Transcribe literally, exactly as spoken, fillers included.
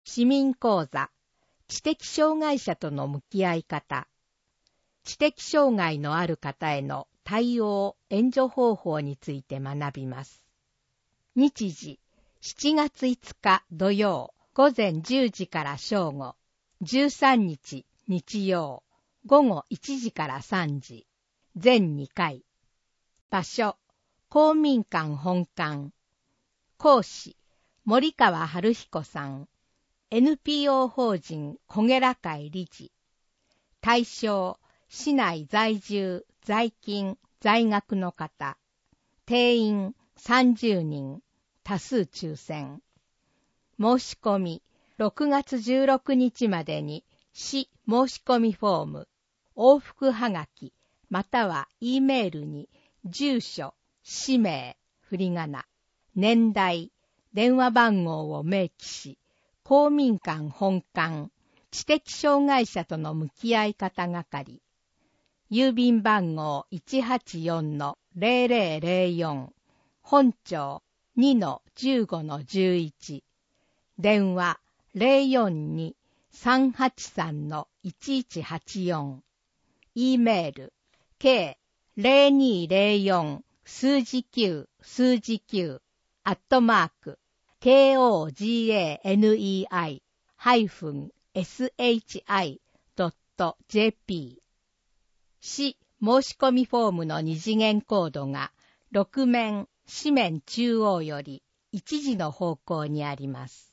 市民講座、知的障害者との向き合い方、知的障害のある方への対応・援助方法について学びます。日時、しちがついつか土曜、午前じゅうじから正午、じゅうさんにち日曜、午後いちじからさんじ、全にかい。場所、公民館本館。講師、森川春彦さん。エヌピーオー 法人こげら会理事。対象、市内在住、在勤、在学の方。定員さんじゅうにん、多数抽選。申し込み、ろくがつじゅうろくにちまでに市申し込みフォーム、往復はがき、または E メールに住所、氏名、振り仮名、年代、電話番号を明記し、公民館本館、知的障害者との向き合い方係、郵便番号 いちはちよんのゼロゼロゼロよん、本町 にのじゅうごのじゅういち、電話 ゼロよんに さんはちさんのいちいちはちよん、E メール ケーゼロにゼロよん 数字きゅう数字きゅうアットマーク ケーオージーエーエヌイーアイ ハイフン エスエイチアイ ドット ジェーピー。市申し込みフォームの二次元コードがろく面、四面中央よりいちじの方向にあります。